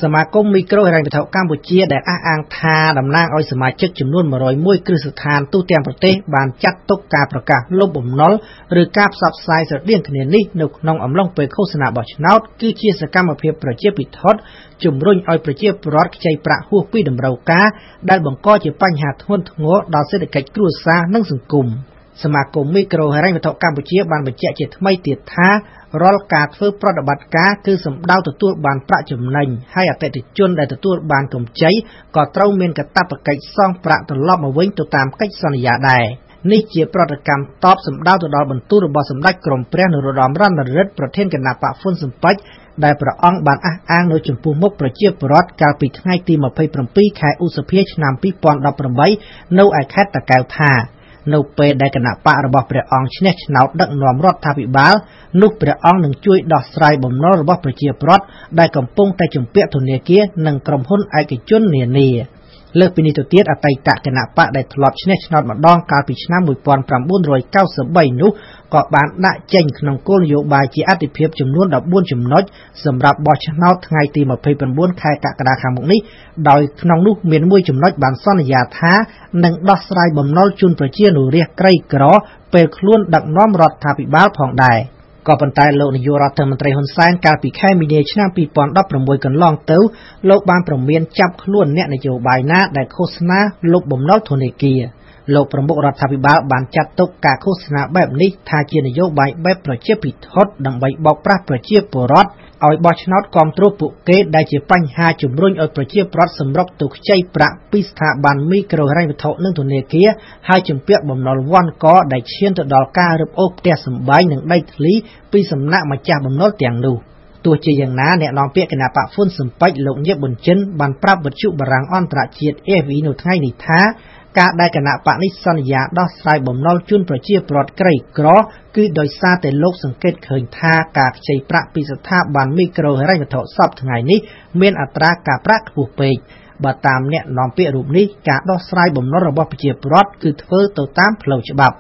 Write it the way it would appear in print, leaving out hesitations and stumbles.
สมาคมមីក្រូហិរញ្ញវត្ថុកម្ពុជាដែលអះអាងថាតំណាងឲ្យសមាជិកចំនួន101គ្រឹះស្ថានទូទាំងប្រទេសបានចាត់ទុកការប្រកាសលុបបំណុលឬការផ្សព្វផ្សាយស្រដៀងគ្នានេះនៅក្នុងអំឡុងពេលឃោសនាបោះឆ្នោតគឺជាសកម្មភាពប្រជាពិធដ្ឋជំរុញឲ្យប្រជាពលរដ្ឋខ្ចីប្រាក់ហួសពីតម្រូវការដែលបង្កជាបញ្ហាធ្ងន់ធ្ងរដល់សេដ្ឋកិច្ចគ្រួសារនិងសង្គមសមាគមមីក្រូហិរញ្ញវត្ថុកម្ពុជាបានបញ្ជាក់ជាថ្មីទៀតថារាល់ការធ្វើប្រតិបត្តិការគឺសំដៅទទួលបានប្រាក់ចំណេញហើយអតិថិជនដែលទទួលបានកម្ចីក៏ត្រូវមានកាតព្វកិច្ចសងប្រាក់ត្រឡប់មកវិញទៅតាមកិច្ចសន្យាដែរនេះជាប្រតិកម្មតបសម្ដៅទៅដល់បន្ទូលរបស់សម្ដេចក្រមព្រះនរោត្តមរណរដ្ឋប្រធានគណៈបកហ្វុនស៊ិនប៉ិចដែលព្រះអង្គបានអះអាងនៅចំពោះមុខប្រជាពលរដ្ឋកាលពីថ្ងៃទី27ខែឧសភាឆ្នាំ2018នៅឯខេត្តតាកែវថានៅពេលដែលគណៈបករបស់ព្រះអង្គឈ្នះឆ្នោតដឹកនាំរដ្ឋាភិបាលនោះព្រះអង្គនឹងជួយដោះស្រាយបំណុលរបស់ប្រជាពលរដ្ឋដែលកំពុងតែជំពាក់ធនាគារនិងក្រុមហ៊ុនឯកជននានាលើសពីនេះទៅទៀតអតីតគណៈបកដែលធ្លាប់ឈ្នះឆ្នោតម្ដងកាលពីឆ្នាំ1993នោះក៏បានដាក់ចេញក្នុងគោលនយោបាយជាអាទិភាពចំនួន14ចំណុចសម្រាប់បោះឆ្នោតថ្ងៃទី29ខែកក្កដាខាងមុខនេះដោយក្នុងនោះមានមួយចំណុចបានសន្យាថានឹងដោះស្រាយបំណុលជូនប្រជាពលរដ្ឋក្រីក្រពេលខ្លួនដឹកនាំរដ្ឋាភិបាលផងដែរក៏ប៉ុន្តែលោកនាយករដ្ឋមន្ត្រីហ៊ុនសែនកាលពីខែមីនាឆ្នាំ2016កន្លងទៅលោកបានព្រមានចាប់ខ្លួនអ្នកនយោបាយណាដែលឃោសនាលុបបំណុលធនាគារលោកប្រមុខរដ្ឋាភិបាលបានចាត់ទុកការឃោសនាបែបនេះថាជានយោបាយបែបប្រជាពិធដ្ឋដើម្បីបោកប្រាស់ប្រជាពលរដ្ឋឲ្យបោះឆ្នោតគាំទ្រពួកគេដែលជាបញ្ហាជំរុញឲ្យប្រជាពលរដ្ឋសម្រុកទៅខ្ចីប្រាក់ពីស្ថាប័នមីក្រូហិរញ្ញវត្ថុនិងធនាគារហើយជំពាក់បំណុលវ័នកដែលឈានទៅដល់ការរឹបអូសផ្ទះសម្បែងនិងដីធ្លីពីសំណាក់ម្ចាស់បំណុលទាំងនោះទោះជាយ៉ាងណាអ្នកនាំពាក្យគណៈបកហ្វុនស៊ិនប៉ិចលោកញៀបប៊ុនចិនបានប្រាប់វិទ្យុបារាំងអន្តរជាតិ AFE នៅថ្ងៃនេះថាការដែលគណៈបកនេះសន្យាដោះស្រាយបំណុលជូនប្រជាពលរដ្ឋក្រីក្រគឺដោយសារតែលោកសង្កេតឃើញថាការខ្ចីប្រាក់ពីស្ថាប័នមីក្រូហិរញ្ញវត្ថុសពថ្ងៃនេះមានអត្រាការប្រាក់ខ្ពស់ពេកបើតាមអ្នកនាំពាក្យរូបនេះការដោះស្រាយបំណុលរបស់ប្រជាពលរដ្ឋគឺធ្វើទៅតាមផ្លូវច្បាប់